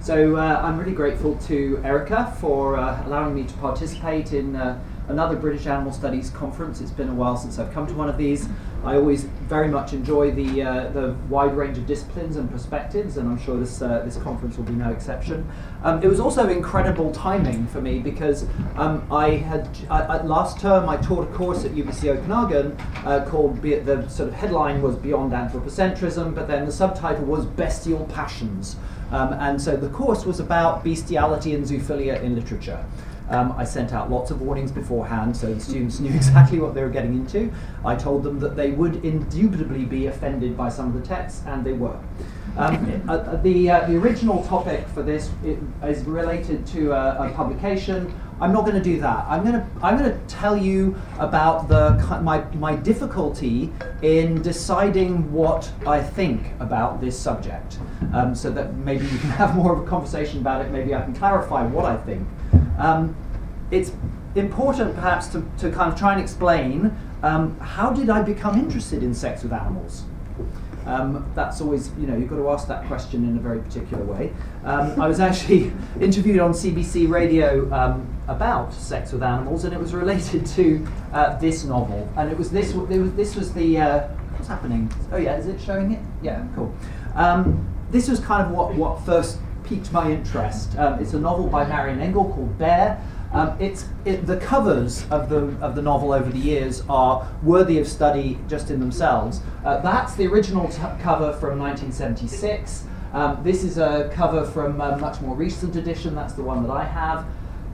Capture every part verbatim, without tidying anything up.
So uh, I'm really grateful to Erica for uh, allowing me to participate in uh, another British Animal Studies conference. It's been a while since I've come to one of these. I always very much enjoy the uh, the wide range of disciplines and perspectives, and I'm sure this uh, this conference will be no exception. Um, it was also incredible timing for me because um, I had I, last term I taught a course at U B C Okanagan uh, called Be- the sort of headline was Beyond Anthropocentrism, but then the subtitle was Bestial Passions. Um, and so the course was about bestiality and zoophilia in literature. Um, I sent out lots of warnings beforehand so the students knew exactly what they were getting into. I told them that they would indubitably be offended by some of the texts, and they were. Um, uh, the, uh, the original topic for this is related to a, a publication. I'm not going to do that. I'm going to I'm going to tell you about the my my difficulty in deciding what I think about this subject, um, so that maybe you can have more of a conversation about it. Maybe I can clarify what I think. Um, it's important, perhaps, to, to kind of try and explain um, how did I become interested in sex with animals. Um, that's always, you know, you've got to ask that question in a very particular way. Um, I was actually interviewed on C B C Radio um, about sex with animals, and it was related to uh, this novel. And it was this. It was, this was the. Uh, what's happening? Oh yeah, is it showing it? Yeah, cool. Um, this was kind of what what first piqued my interest. Um, it's a novel by Marion Engel called Bear. Um, it's it, the covers of the of the novel over the years are worthy of study just in themselves. Uh, that's the original t- cover from nineteen seventy-six. Um, this is a cover from a much more recent edition. That's the one that I have.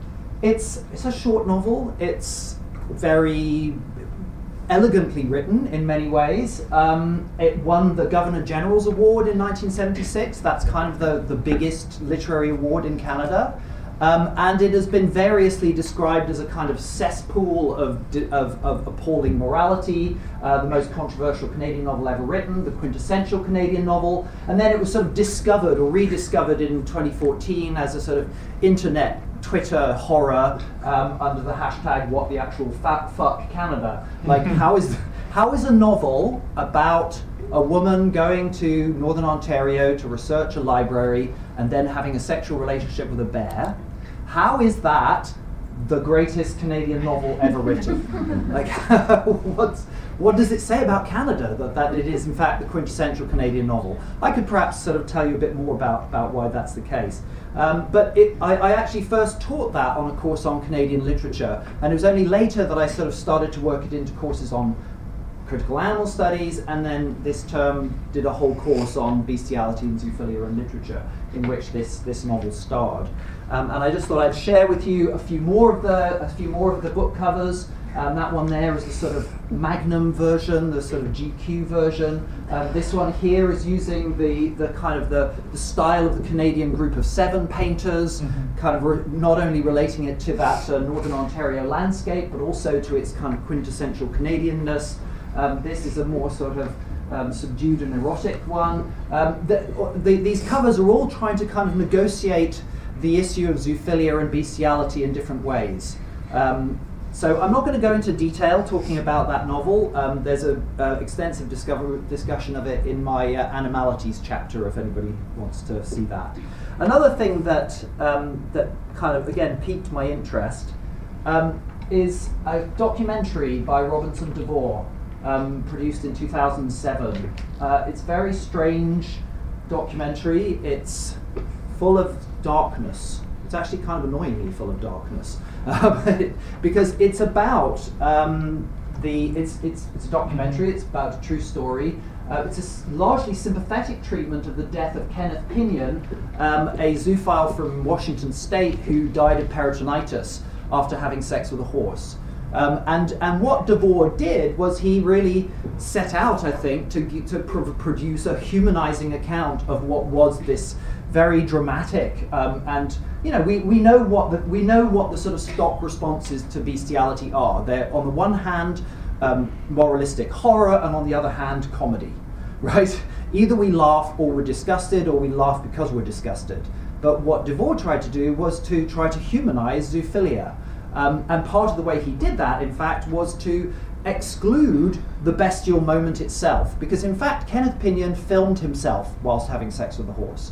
It's it's a short novel. It's very elegantly written in many ways. Um, it won the Governor General's Award in nineteen seventy-six. That's kind of the, the biggest literary award in Canada. Um, and it has been variously described as a kind of cesspool of, di- of, of appalling morality, uh, the most controversial Canadian novel ever written, the quintessential Canadian novel, and then it was sort of discovered or rediscovered in twenty fourteen as a sort of internet Twitter horror um, under the hashtag what the actual fat fuck Canada. Like how is how is a novel about a woman going to Northern Ontario to research a library and then having a sexual relationship with a bear, how is that the greatest Canadian novel ever written? Like, what's, what does it say about Canada that, that it is in fact the quintessential Canadian novel? I could perhaps sort of tell you a bit more about, about why that's the case. Um, but it, I, I actually first taught that on a course on Canadian literature, and it was only later that I sort of started to work it into courses on critical animal studies, and then this term did a whole course on bestiality and zoophilia in literature, in which this, this novel starred. Um, and I just thought I'd share with you a few more of the a few more of the book covers. Um, that one there is the sort of Magnum version, the sort of G Q version. Uh, this one here is using the, the kind of the, the style of the Canadian Group of Seven painters, mm-hmm. kind of re- not only relating it to that uh, Northern Ontario landscape, but also to its kind of quintessential Canadianness. Um, this is a more sort of um, subdued and erotic one. Um, the, the, these covers are all trying to kind of negotiate the issue of zoophilia and bestiality in different ways. Um, so I'm not going to go into detail talking about that novel. Um, there's an uh, extensive discover- discussion of it in my uh, Animalities chapter if anybody wants to see that. Another thing that, um, that kind of, again, piqued my interest um, is a documentary by Robinson DeVore. Um, produced in two thousand seven. Uh, it's a very strange documentary. It's full of darkness. It's actually kind of annoyingly full of darkness um, because it's about um, the. It's it's it's a documentary. It's about a true story. Uh, it's a s- largely sympathetic treatment of the death of Kenneth Pinion, um, a zoophile from Washington State who died of peritonitis after having sex with a horse. Um, and and what DeVore did was he really set out, I think, to to pr- produce a humanizing account of what was this very dramatic um, and you know we, we know what the we know what the sort of stock responses to bestiality are. They're on the one hand um, moralistic horror, and on the other hand comedy, right? Either we laugh or we're disgusted, or we laugh because we're disgusted. But what DeVore tried to do was to try to humanize zoophilia. Um, and part of the way he did that, in fact, was to exclude the bestial moment itself. Because, in fact, Kenneth Pinion filmed himself whilst having sex with a horse.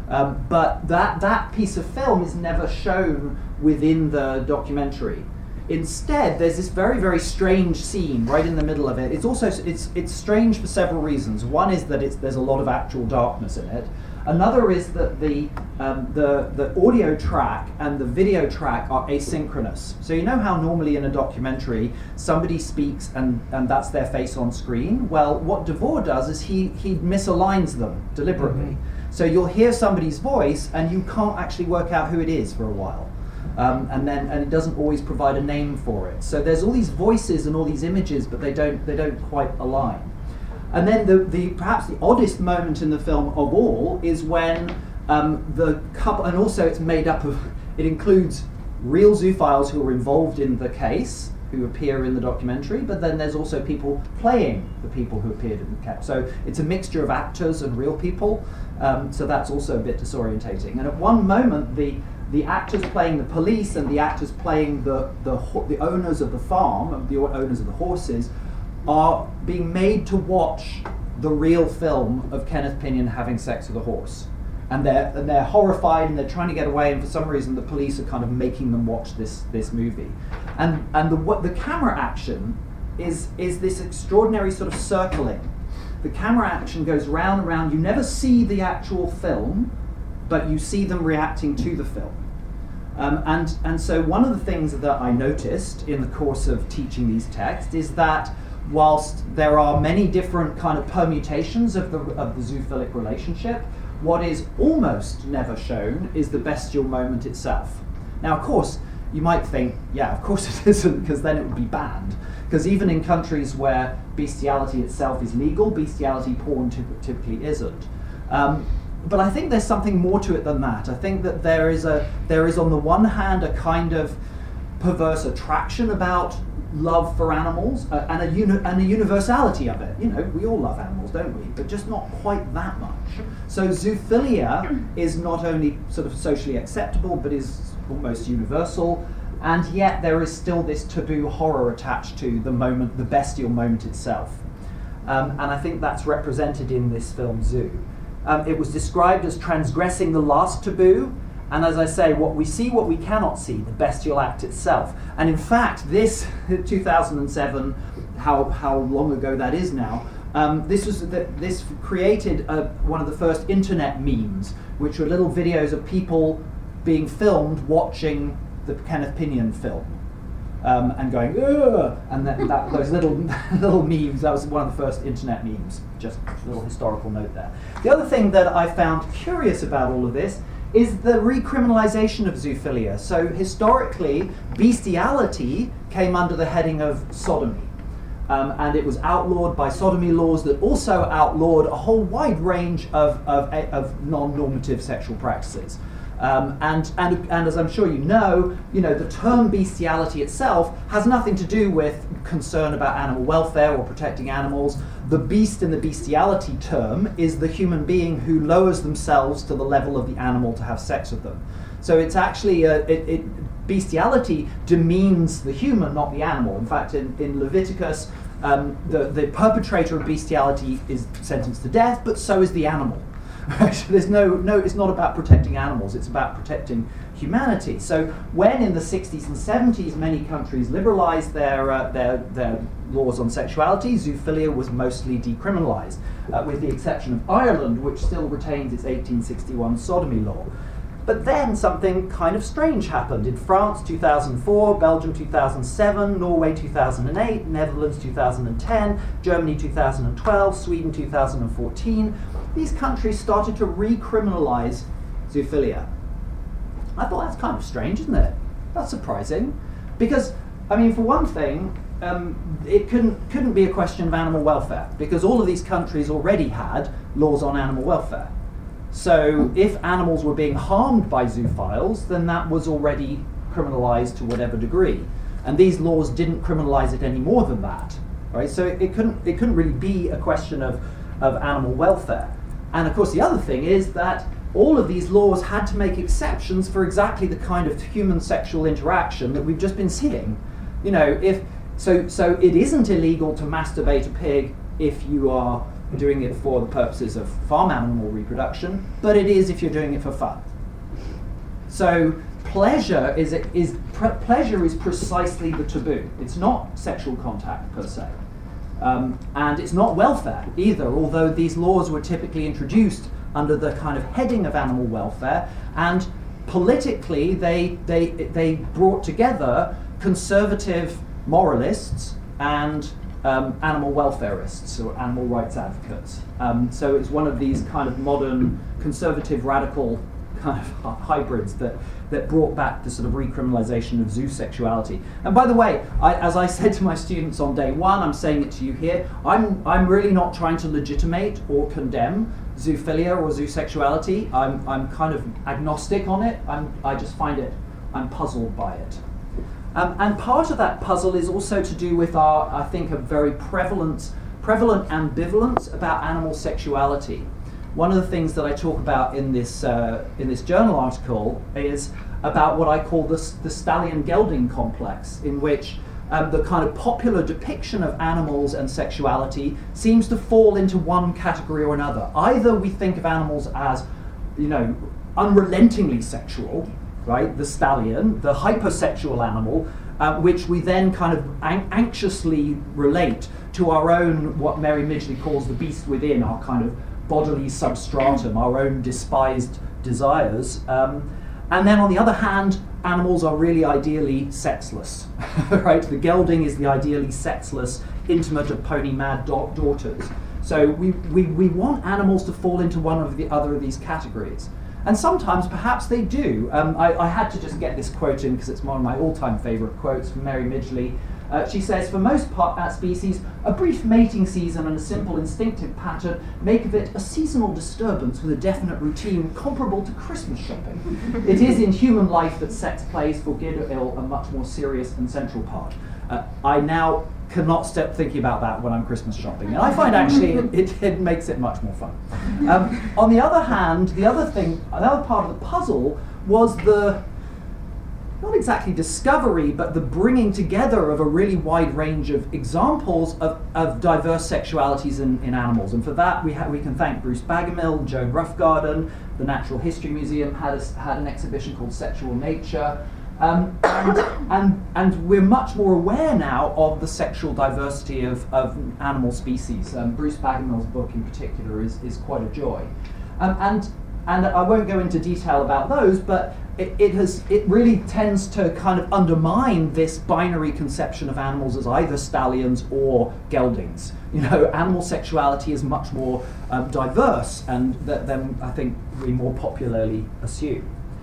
Um, but that, that piece of film is never shown within the documentary. Instead, there's this very, very strange scene right in the middle of it. It's also it's it's strange for several reasons. One is that it's there's a lot of actual darkness in it. Another is that the um, the the audio track and the video track are asynchronous. So you know how normally in a documentary somebody speaks and, and that's their face on screen? Well, what Devor does is he he misaligns them deliberately. Mm-hmm. So you'll hear somebody's voice and you can't actually work out who it is for a while. Um, and then and it doesn't always provide a name for it. So there's all these voices and all these images, but they don't they don't quite align. And then the, the perhaps the oddest moment in the film of all is when um, the couple, and also it's made up of, it includes real zoophiles who are involved in the case, who appear in the documentary, but then there's also people playing the people who appeared in the case. So it's a mixture of actors and real people, um, so that's also a bit disorientating. And at one moment, the the actors playing the police and the actors playing the the, ho- the owners of the farm, the owners of the horses, are being made to watch the real film of Kenneth Pinion having sex with a horse. And they're and they're horrified and they're trying to get away, and for some reason the police are kind of making them watch this this movie. And and the what the camera action is is this extraordinary sort of circling. The camera action goes round and round. You never see the actual film, but you see them reacting to the film. Um, and and so one of the things that I noticed in the course of teaching these texts is that whilst there are many different kind of permutations of the of the zoophilic relationship, what is almost never shown is the bestial moment itself. Now, of course, you might think, yeah, of course it isn't, because then it would be banned. Because even in countries where bestiality itself is legal, bestiality porn typ- typically isn't. Um, but I think there's something more to it than that. I think that there is a there is on the one hand a kind of perverse attraction about love for animals uh, and a uni- and a universality of it. You know, we all love animals, don't we? But just not quite that much. So zoophilia is not only sort of socially acceptable, but is almost universal. And yet there is still this taboo horror attached to the moment, the bestial moment itself. Um, and I think that's represented in this film, Zoo. Um, it was described as transgressing the last taboo. And as I say, what we see, what we cannot see, the bestial act itself. And in fact, this, two thousand seven, how how long ago that is now, um, this was the, this created a, one of the first internet memes, which were little videos of people being filmed watching the Kenneth Pinion film. Um, and going, ugh, and that, that, those little little memes, that was one of the first internet memes, just a little historical note there. The other thing that I found curious about all of this is the recriminalization of zoophilia. So historically, bestiality came under the heading of sodomy. Um, and it was outlawed by sodomy laws that also outlawed a whole wide range of, of, of non-normative sexual practices. Um, and, and, and as I'm sure you know, you know, the term bestiality itself has nothing to do with concern about animal welfare or protecting animals. The beast in the bestiality term is the human being who lowers themselves to the level of the animal to have sex with them. So it's actually, a, it, it, bestiality demeans the human, not the animal. In fact, in, in Leviticus, um, the, the perpetrator of bestiality is sentenced to death, but so is the animal. There's no, no, it's not about protecting animals, it's about protecting humanity. So when in the sixties and seventies many countries liberalized their, uh, their, their laws on sexuality, zoophilia was mostly decriminalized, uh, with the exception of Ireland, which still retains its eighteen sixty-one sodomy law. But then something kind of strange happened. In France, two thousand four, Belgium, two thousand seven, Norway, two thousand eight, Netherlands, two thousand ten, Germany, two thousand twelve, Sweden, two thousand fourteen. These countries started to recriminalize zoophilia. I thought that's kind of strange, isn't it? That's surprising. Because, I mean, for one thing, um, it couldn't, couldn't be a question of animal welfare, because all of these countries already had laws on animal welfare. So if animals were being harmed by zoophiles, then that was already criminalized to whatever degree. And these laws didn't criminalize it any more than that. Right? So it, it couldn't it couldn't really be a question of, of animal welfare. And of course the other thing is that all of these laws had to make exceptions for exactly the kind of human sexual interaction that we've just been seeing. You know, if so so it isn't illegal to masturbate a pig if you are doing it for the purposes of farm animal reproduction, but it is if you're doing it for fun. So pleasure is is pre- pleasure is precisely the taboo. It's not sexual contact per se, um, and it's not welfare either. Although these laws were typically introduced under the kind of heading of animal welfare, and politically they they they brought together conservative moralists and um, animal welfareists or animal rights advocates. Um, so it's one of these kind of modern conservative radical kind of hybrids that, that brought back the sort of recriminalization of zoosexuality. And by the way, I, as I said to my students on day one, I'm saying it to you here, I'm, I'm really not trying to legitimate or condemn zoophilia or zoosexuality. I'm, I'm kind of agnostic on it. I'm, I just find it, I'm puzzled by it. Um, and part of that puzzle is also to do with our, I think, a very prevalent, prevalent ambivalence about animal sexuality. One of the things that I talk about in this uh, in this journal article is about what I call the, the stallion gelding complex, in which um, the kind of popular depiction of animals and sexuality seems to fall into one category or another. Either we think of animals as, you know, unrelentingly sexual, right, the stallion, the hypersexual animal, uh, which we then kind of an- anxiously relate to our own, what Mary Midgley calls the beast within, our kind of bodily substratum, our own despised desires. Um, and then on the other hand, animals are really ideally sexless, right? The gelding is the ideally sexless intimate of pony mad da- daughters. So we, we, we want animals to fall into one of the other of these categories. And sometimes perhaps they do. Um, I, I had to just get this quote in because it's one of my all-time favourite quotes from Mary Midgley. Uh, she says, for most part, uh, species, a brief mating season and a simple instinctive pattern make of it a seasonal disturbance with a definite routine comparable to Christmas shopping. It is in human life that sex plays, for good or ill, a much more serious and central part. Uh, I now cannot stop thinking about that when I'm Christmas shopping, and I find actually it, it, it makes it much more fun. Um, on the other hand, the other thing, another part of the puzzle was the, not exactly discovery, but the bringing together of a really wide range of examples of, of diverse sexualities in, in animals. And for that, we ha- we can thank Bruce Bagamill, Joan Roughgarden. The Natural History Museum had, a, had an exhibition called Sexual Nature. Um, and, and, and we're much more aware now of the sexual diversity of, of animal species. Um, Bruce Bagamill's book in particular is, is quite a joy. Um, and, and I won't go into detail about those, but It, it has. It really tends to kind of undermine this binary conception of animals as either stallions or geldings. You know, animal sexuality is much more um, diverse, and th- than I think we more popularly assume.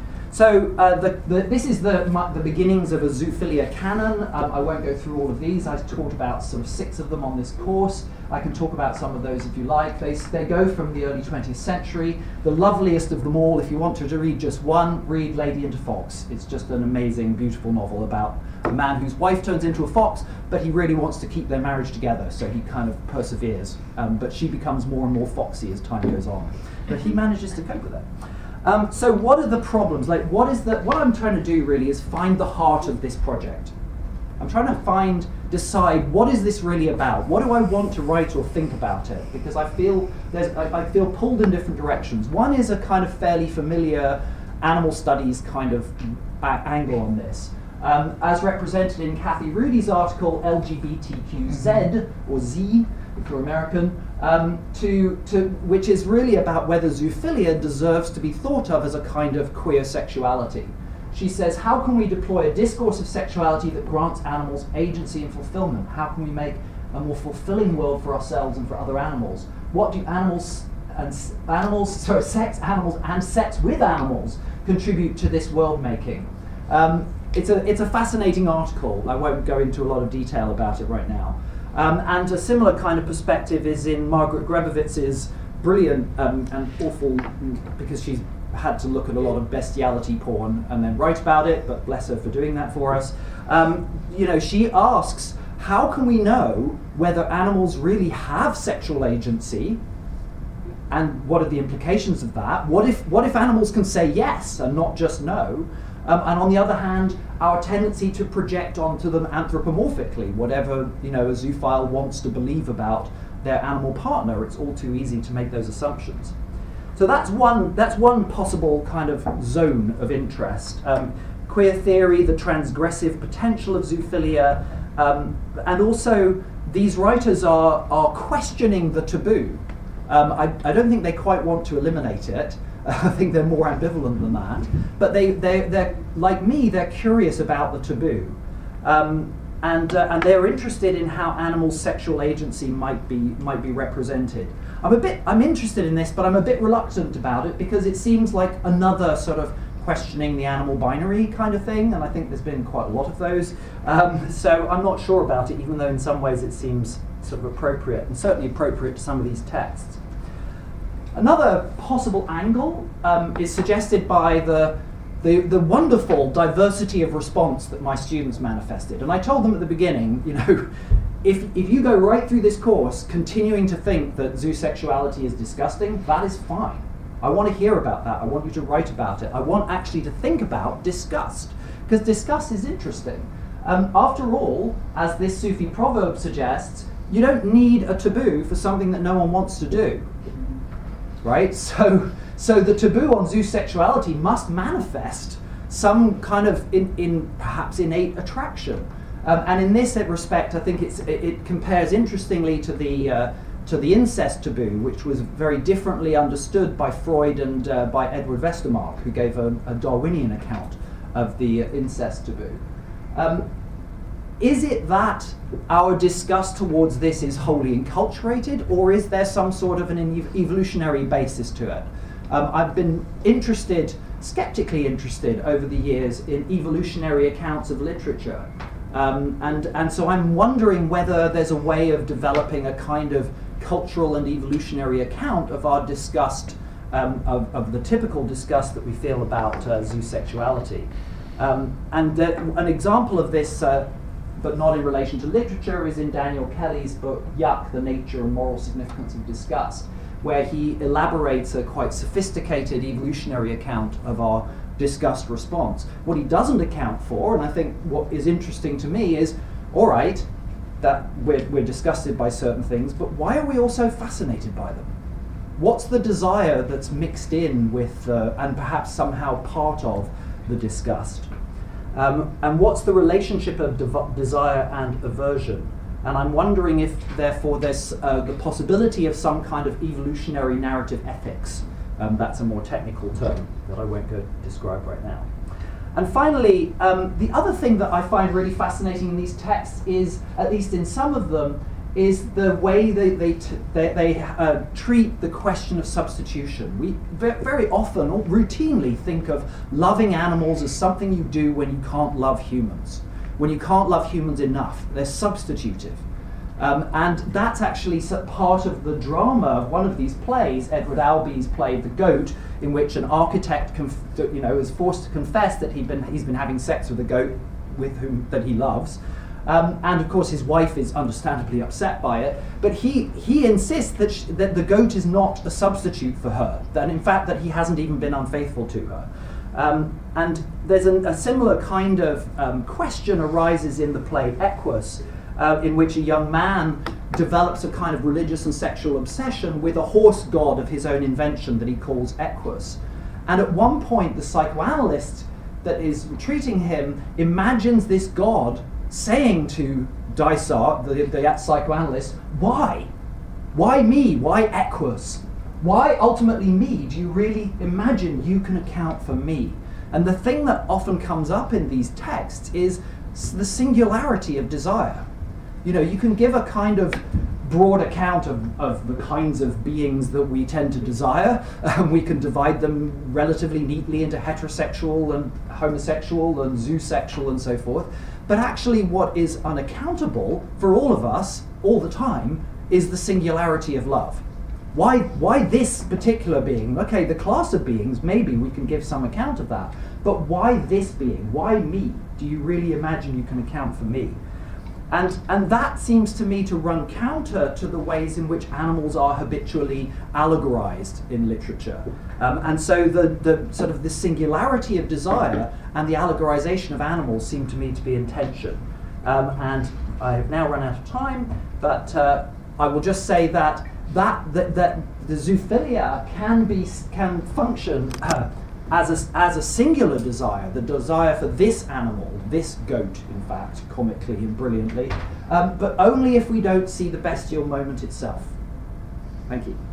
So uh, the, the, this is the my, the beginnings of a zoophilia canon. Um, I won't go through all of these. I've taught about sort of six of them on this course. I can talk about some of those if you like. They, they go from the early twentieth century. The loveliest of them all, if you want to, to read just one, read Lady and a Fox. It's just an amazing, beautiful novel about a man whose wife turns into a fox, but he really wants to keep their marriage together, so he kind of perseveres. Um, but she becomes more and more foxy as time goes on. But he manages to cope with it. Um, so what are the problems? Like, what is the, what I'm trying to do really is find the heart of this project. I'm trying to find, decide, what is this really about? What do I want to write or think about it? Because I feel there's, I, I feel pulled in different directions. One is a kind of fairly familiar animal studies kind of a- angle on this. Um, as represented in Kathy Rudy's article, L G B T Q Z, or Z, if you're American, um, to, to, which is really about whether zoophilia deserves to be thought of as a kind of queer sexuality. She says, how can we deploy a discourse of sexuality that grants animals agency and fulfillment? How can we make a more fulfilling world for ourselves and for other animals? What do animals and animals, sorry, sex, animals, and sex with animals contribute to this world making? Um, it's a it's a fascinating article. I won't go into a lot of detail about it right now. Um, and a similar kind of perspective is in Margaret Grebowitz's brilliant um, and awful, because she's had to look at a lot of bestiality porn and then write about it, but bless her for doing that for us. Um, you know, she asks, how can we know whether animals really have sexual agency, and what are the implications of that? What if what if animals can say yes and not just no? Um, and on the other hand, our tendency to project onto them anthropomorphically, whatever, you know, a zoophile wants to believe about their animal partner, it's all too easy to make those assumptions. So that's one, that's one possible kind of zone of interest. Um, queer theory, the transgressive potential of zoophilia, um, and also these writers are, are questioning the taboo. Um, I, I don't think they quite want to eliminate it. I think they're more ambivalent than that. But they, they, they're, like me, they're curious about the taboo. Um, and, uh, and they're interested in how animal sexual agency might be, might be represented. I'm a bit, I'm interested in this, but I'm a bit reluctant about it because it seems like another sort of questioning the animal binary kind of thing, and I think there's been quite a lot of those. Um, so I'm not sure about it, even though in some ways it seems sort of appropriate, and certainly appropriate to some of these texts. Another possible angle um, is suggested by the, the the wonderful diversity of response that my students manifested. And I told them at the beginning, you know, if if you go right through this course continuing to think that zoosexuality is disgusting, that is fine. I want to hear about that. I want you to write about it. I want actually to think about disgust, because disgust is interesting. Um, after all, as this Sufi proverb suggests, you don't need a taboo for something that no one wants to do. Right? So, so the taboo on zoosexuality must manifest some kind of in, in perhaps innate attraction. Um, and in this respect, I think it's, it, it compares interestingly to the uh, to the incest taboo, which was very differently understood by Freud and uh, by Edward Westermarck, who gave a, a Darwinian account of the uh, incest taboo. Um, Is it that our disgust towards this is wholly enculturated, or is there some sort of an ev- evolutionary basis to it? Um, I've been interested, skeptically interested over the years in evolutionary accounts of literature. Um, and, and so I'm wondering whether there's a way of developing a kind of cultural and evolutionary account of our disgust, um, of, of the typical disgust that we feel about uh, zoosexuality. Um, and uh, an example of this, uh, but not in relation to literature, is in Daniel Kelly's book, Yuck, The Nature and Moral Significance of Disgust, where he elaborates a quite sophisticated evolutionary account of our disgust response. What he doesn't account for, and I think what is interesting to me, is, all right, that we're, we're disgusted by certain things, but why are we also fascinated by them? What's the desire that's mixed in with, uh, and perhaps somehow part of, the disgust? Um, and what's the relationship of dev- desire and aversion? And I'm wondering if, therefore, there's uh, the possibility of some kind of evolutionary narrative ethics. Um, that's a more technical term that I won't go describe right now. And finally, um, the other thing that I find really fascinating in these texts is, at least in some of them, is the way they they t- they, they uh, treat the question of substitution. We ve- very often, or routinely, think of loving animals as something you do when you can't love humans. When you can't love humans enough, they're substitutive. Um, and that's actually part of the drama of one of these plays, Edward Albee's play The Goat, in which an architect conf- you know, is forced to confess that he'd been, he's been having sex with a goat with whom that he loves. Um, and of course his wife is understandably upset by it, but he, he insists that, sh- that the goat is not a substitute for her, that in fact that he hasn't even been unfaithful to her. Um, and there's an, a similar kind of um, question arises in the play Equus, uh, in which a young man develops a kind of religious and sexual obsession with a horse god of his own invention that he calls Equus. And at one point the psychoanalyst that is treating him imagines this god saying to Dysart, the, the psychoanalyst, why? Why me? Why Equus? Why ultimately me? Do you really imagine you can account for me? And the thing that often comes up in these texts is the singularity of desire. You know, you can give a kind of broad account of, of the kinds of beings that we tend to desire. Um, we can divide them relatively neatly into heterosexual and homosexual and zoosexual and so forth. But actually what is unaccountable for all of us all the time is the singularity of love. Why, why this particular being? Okay, the class of beings, maybe we can give some account of that. But why this being? Why me? Do you really imagine you can account for me? And, and that seems to me to run counter to the ways in which animals are habitually allegorized in literature. Um, and so the, the sort of the singularity of desire and the allegorization of animals seem to me to be in tension. Um, and I have now run out of time, but uh, I will just say that that that, that the zoophilia can be can function uh, as a, as a singular desire, the desire for this animal, this goat, in fact, comically and brilliantly, um, but only if we don't see the bestial moment itself. Thank you.